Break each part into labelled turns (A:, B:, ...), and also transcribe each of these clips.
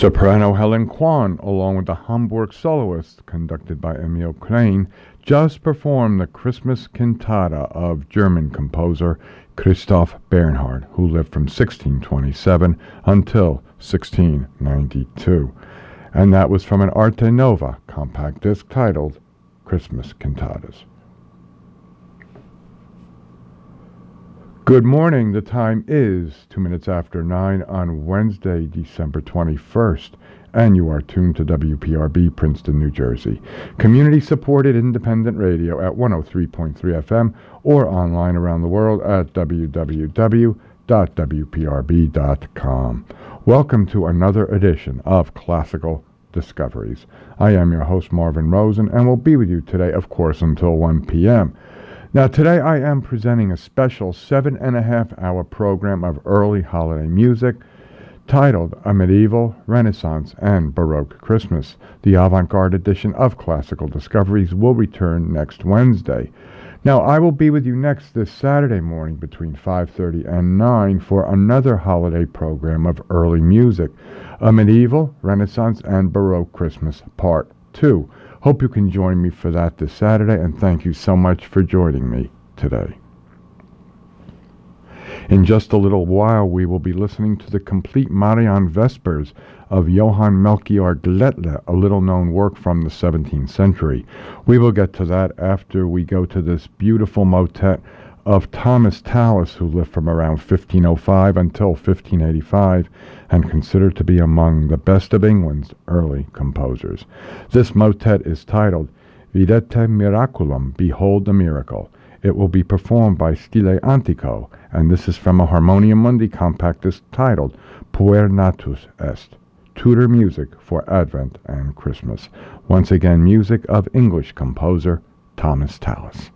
A: Soprano Helen Kwan, along with the Hamburg Soloists, conducted by Emil Crane, just performed the Christmas cantata of German composer Christoph Bernhard, who lived from 1627 until 1692. And that was from an Arte Nova compact disc titled Christmas Cantatas. Good morning. The time is 2 minutes after 9 on Wednesday, December 21st, and you are tuned to WPRB, Princeton, New Jersey. Community-supported independent radio at 103.3 FM or online around the world at www.wprb.com. Welcome to another edition of Classical Discoveries. I am your host, Marvin Rosen, and will be with you today, of course, until 1 p.m. Now, today I am presenting a special 7.5-hour program of early holiday music titled A Medieval, Renaissance, and Baroque Christmas. The avant-garde edition of Classical Discoveries will return next Wednesday. Now, I will be with you next this Saturday morning between 5:30 and 9 for another holiday program of early music, A Medieval, Renaissance, and Baroque Christmas Part 2. Hope you can join me for that this Saturday, and thank you so much for joining me today. In just a little while, we will be listening to the complete Marian Vespers of Johann Melchior Glättler, a little-known work from the 17th century. We will get to that after we go to this beautiful motet of Thomas Tallis, who lived from around 1505 until 1585, and considered to be among the best of England's early composers. This motet is titled Videte Miraculum, Behold the Miracle. It will be performed by Stile Antico, and this is from a Harmonium Mundi compact disc titled Puer Natus Est, Tudor Music for Advent and Christmas. Once again, music of English composer Thomas Tallis.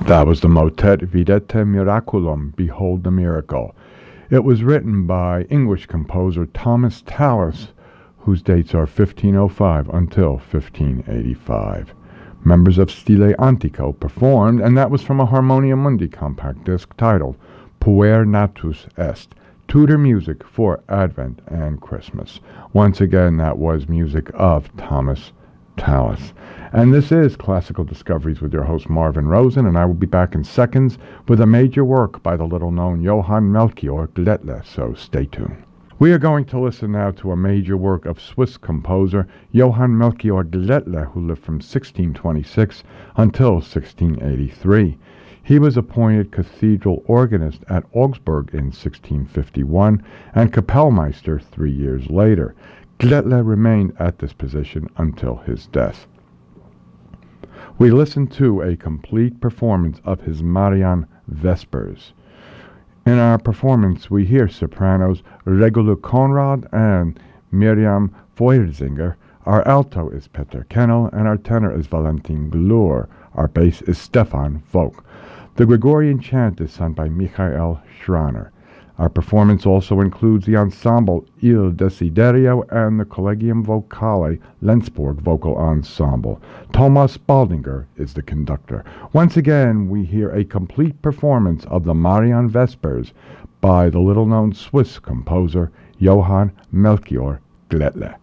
A: That was the motet Videte Miraculum, Behold the Miracle. It was written by English composer Thomas Tallis, whose dates are 1505 until 1585. Members of Stile Antico performed, and that was from a Harmonia Mundi compact disc titled Puer Natus Est, Tudor Music for Advent and Christmas. Once again, that was music of Thomas Tallis. And this is Classical Discoveries with your host Marvin Rosen, and I will be back in seconds with a major work by the little-known Johann Melchior Gletler, so stay tuned. We are going to listen now to a major work of Swiss composer Johann Melchior Gletler, who lived from 1626 until 1683. He was appointed cathedral organist at Augsburg in 1651 and Kapellmeister 3 years later. Gletler remained at this position until his death. We listen to a complete performance of his Marian Vespers. In our performance, we hear sopranos Regula Konrad and Miriam Feuerzinger. Our alto is Peter Kennel, and our tenor is Valentin Glur. Our bass is Stefan Vogt. The Gregorian chant is sung by Michael Schraner. Our performance also includes the ensemble Il Desiderio and the Collegium Vocale Lenzburg Vocal Ensemble. Thomas Baldinger is the conductor. Once again, we hear a complete performance of the Marian Vespers by the little-known Swiss composer Johann Melchior Gletler.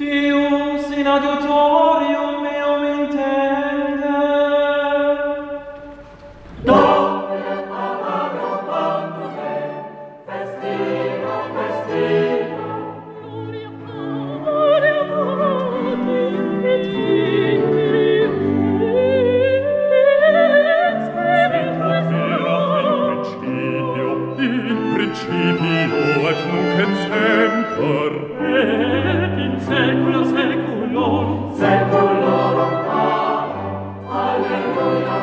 B: Deus in adiutorium meum intende. Domine Pagarum Pandute, festina, festina. Gloria Patri et Filii et Spiritus Sancti. In principio et nunc et semper et in saecula saeculorum. Saeculorum. Alleluia,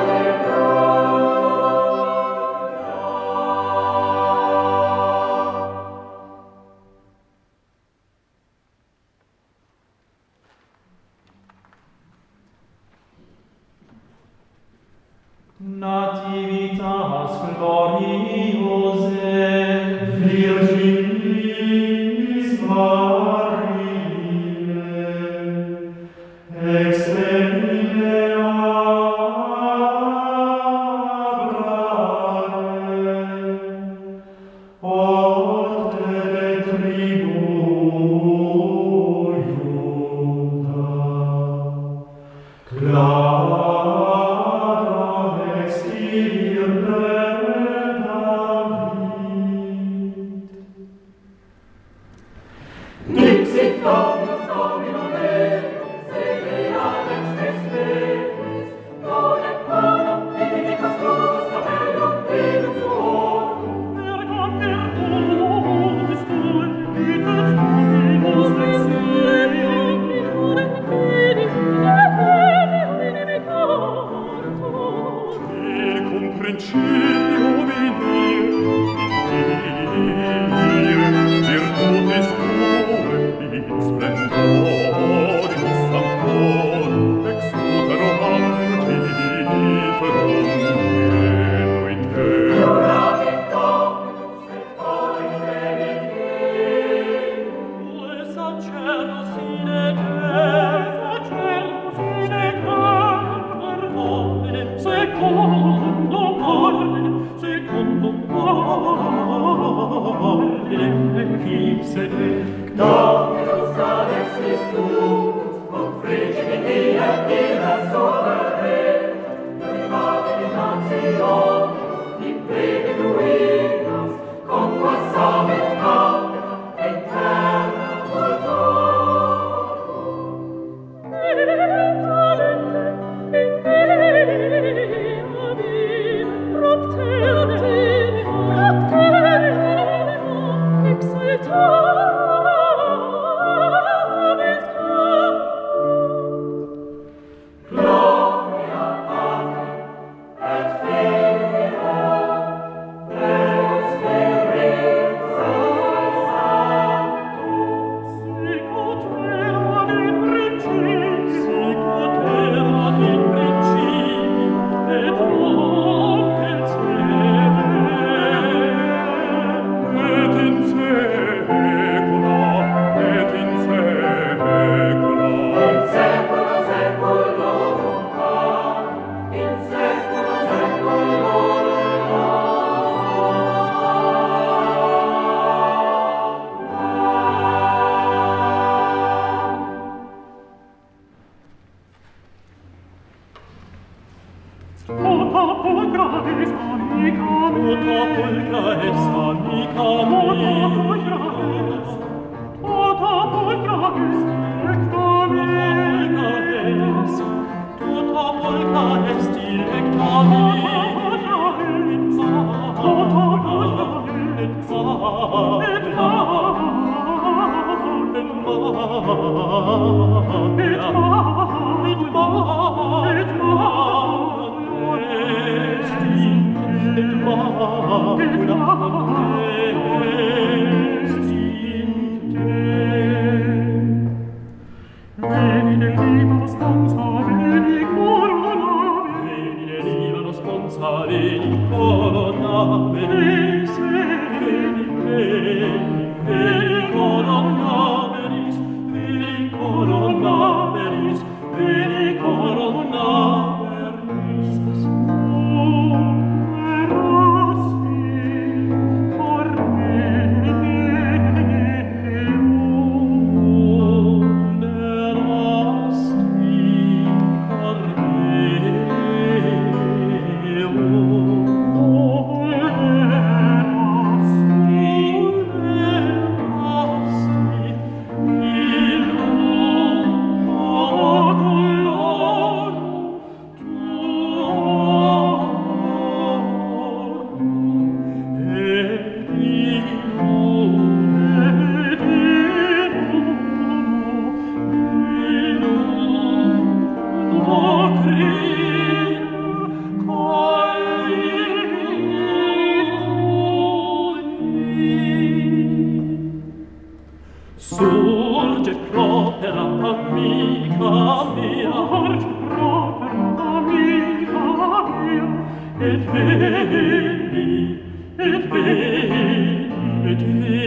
B: Nativitas gloriose Virginis Mariae ex femine Abraham orte de tribu Iuda Corona,
C: propera amica mia, propera amica mia, et veni, et veni, et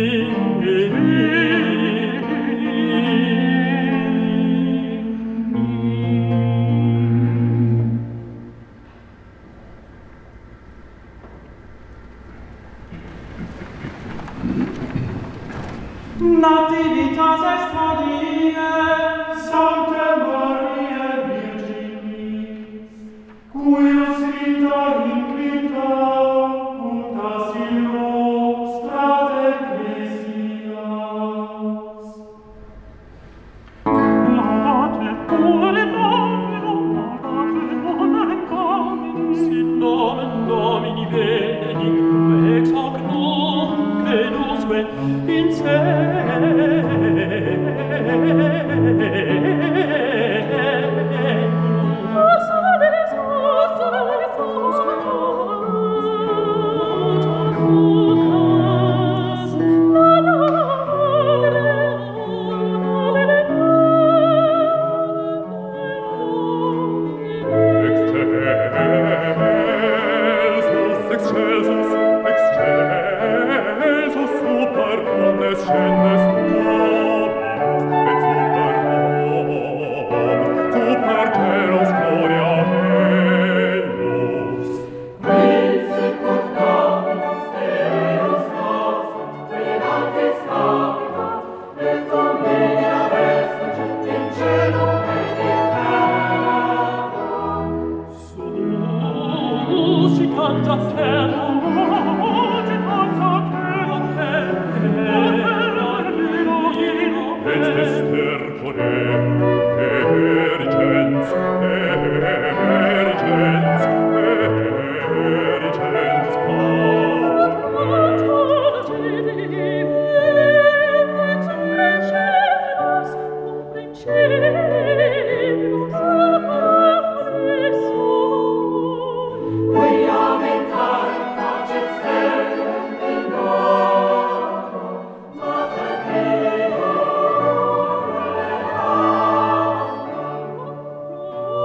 D: Nativitas est Maria,
B: Sancta Maria Virginis, cuius vita inclita, putas in nostra ecclesias.
C: laudate quale Domino, laudate sit nomen Domini benedictum ex hoc nunc edusque in Excelsus, excelsus super omnes gentes nobis, et super nobis, super teros gloria eius.
E: Principus Dominus Deus nostrum, creatis habitat, et omnia resurgit in cielo et in terra.
C: Suscitanta terra, et estercore, erigens, erigens, erigens,
E: Quia mentare facet stereo in coro, mater Deo et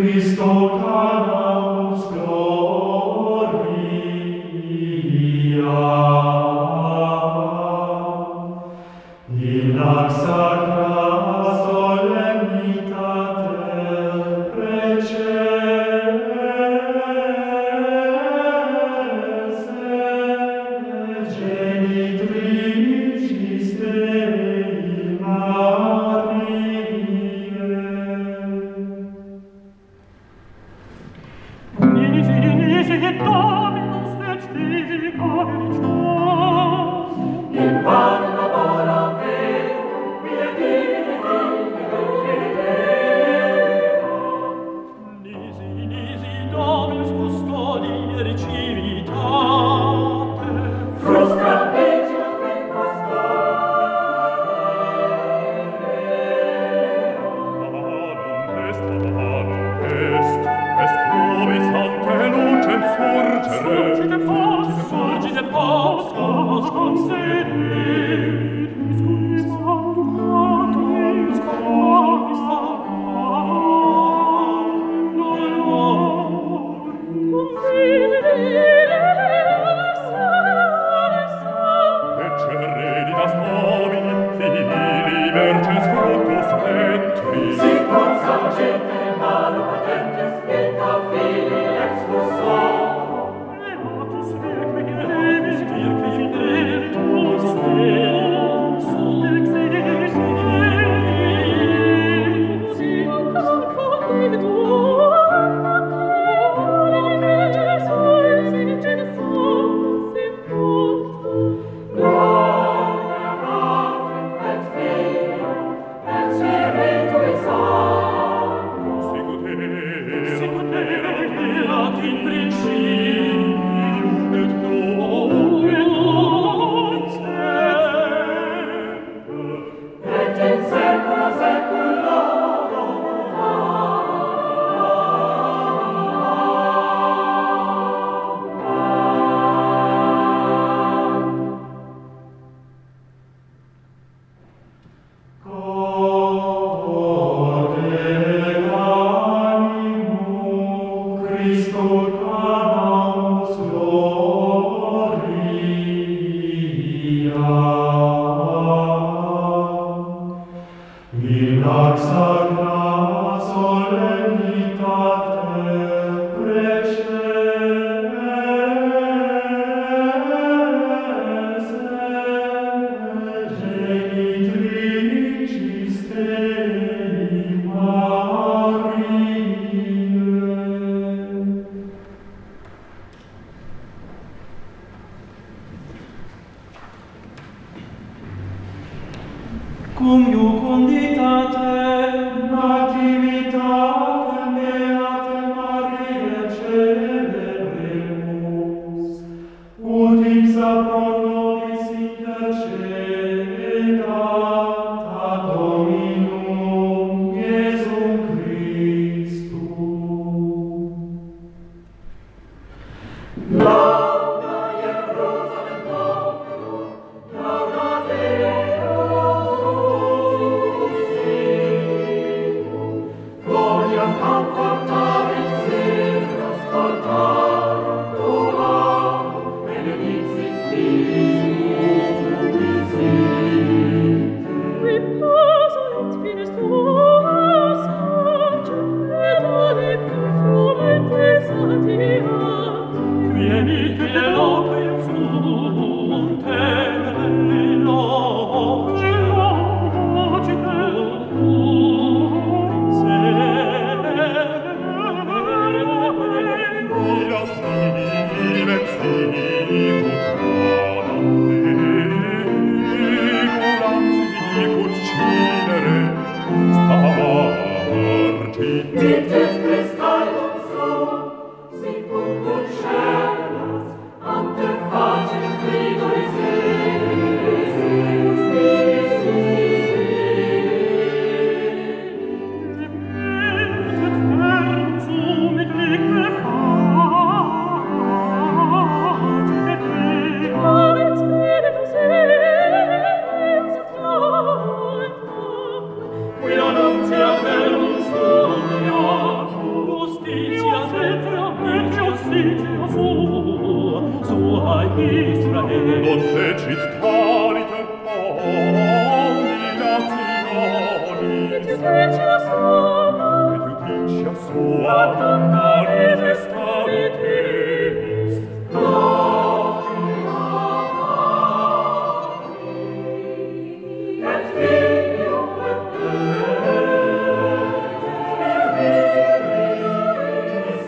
E: Qui annunzia per un sogno
C: sua manifestavi teis.
E: Et Filio et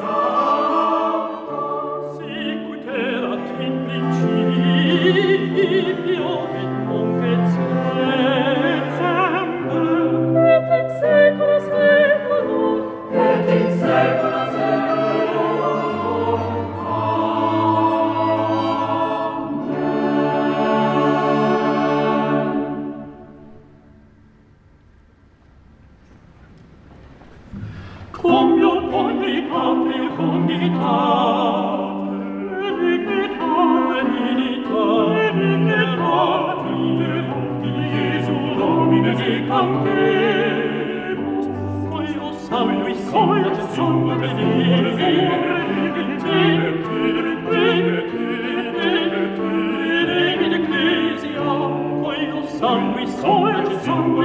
C: Sicut erat in principio et nunc et semper et in saecula saeculorum.
E: et in saecula saeculorum.
C: Comio cognitate, cognitate, benitate, Iesu Domine cantemus, Coio salvi solet summa in ecclesia, Coio salvi solet summa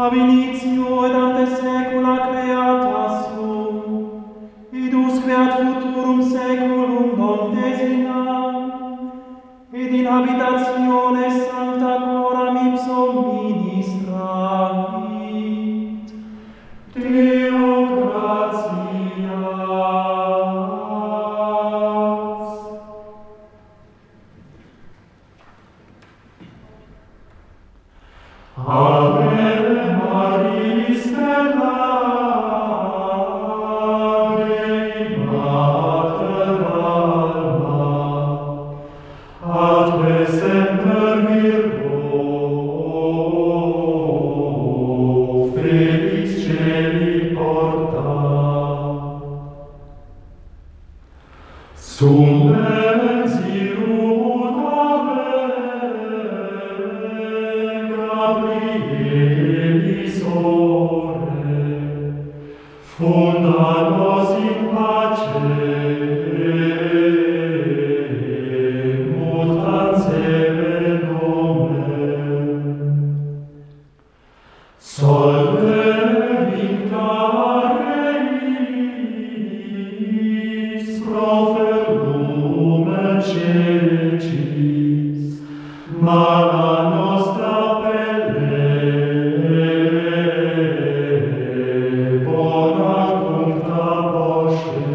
D: ab initio et ante saecula creata sum, id usque ad futurum saeculum non desinam, ed in habitatione sancta coram ipsum ministravit. Deo gratias.
B: Ave Maria stella Dei Mater alma, atque semper Virgo, felix celi porta. Sum mensirum ave, Gabrielis ore, funda nos in pace, mutanzere nomen. Solve victare Reis, profer lumen celicis, mana nostra pelle, bona cuncta posce.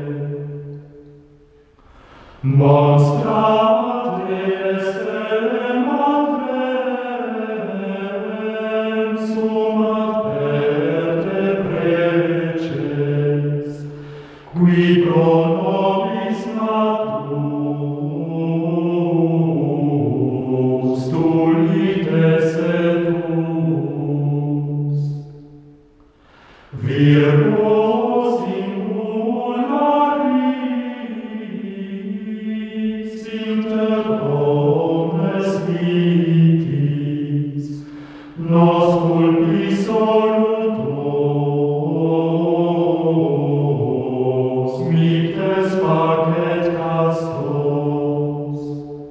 B: Monstrate estem adrem, sum ad perte preces, qui pro nobis natus dulites et us. Virgo singularis inter omnes vitis, nos culpis solutos, mites facet castos.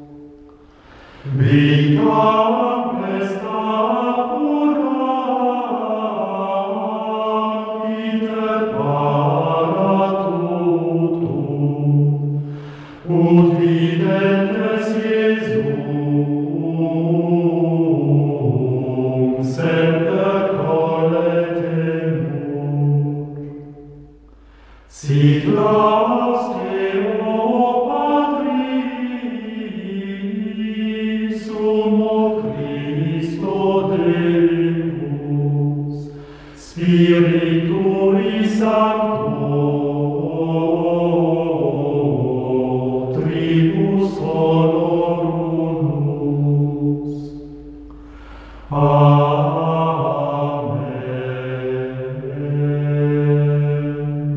B: Vitam presta pura, iter para tutum, ut videntes Iesum, semper colletemur. Sit laus Deo Patris, sumo Christo Deus, Spiritui Sancto, Tribus honorunus. Amen.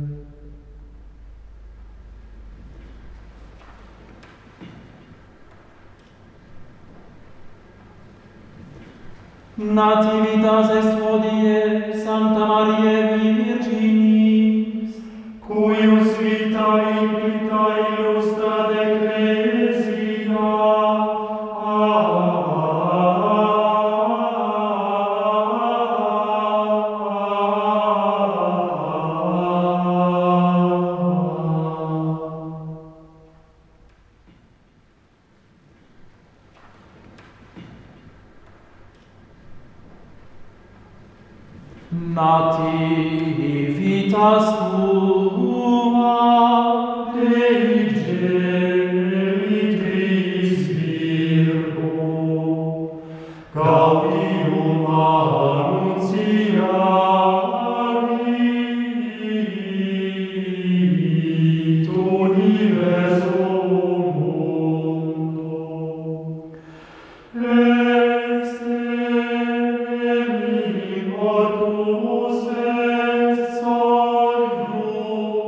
D: Nativitas est hodie Sancta Mariae Virginis,
B: Cuius vita implita illustra ecclesia.
D: Nativitas tua,
B: Dei genitis Virgo, gaudium annunciavit universum mundo. Extemi mortuus et solium,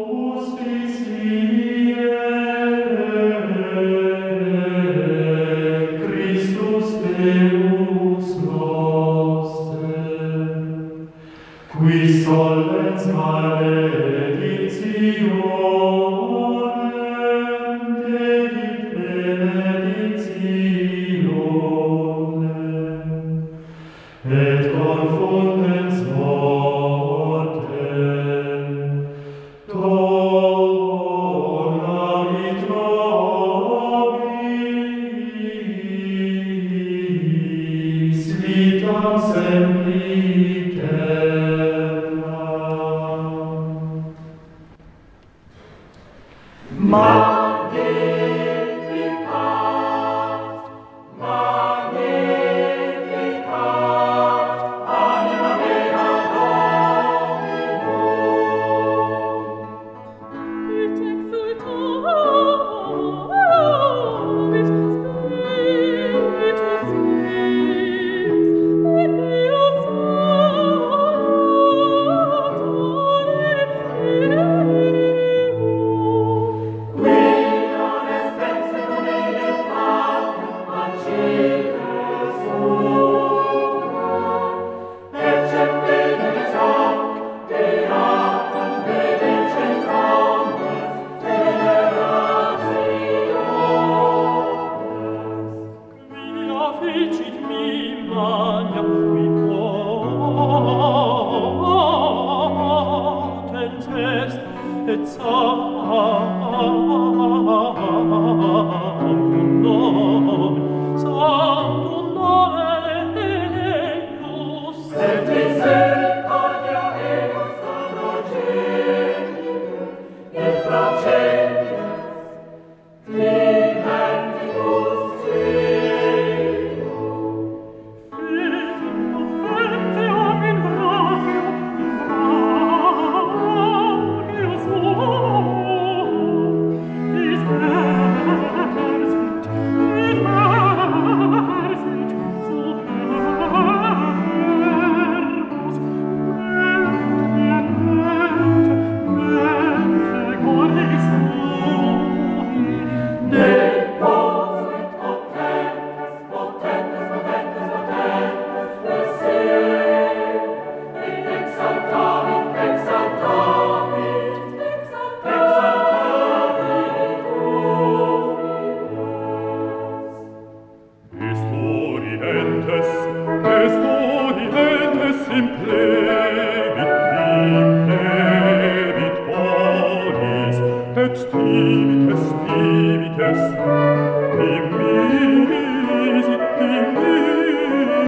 B: Est orientes in pleno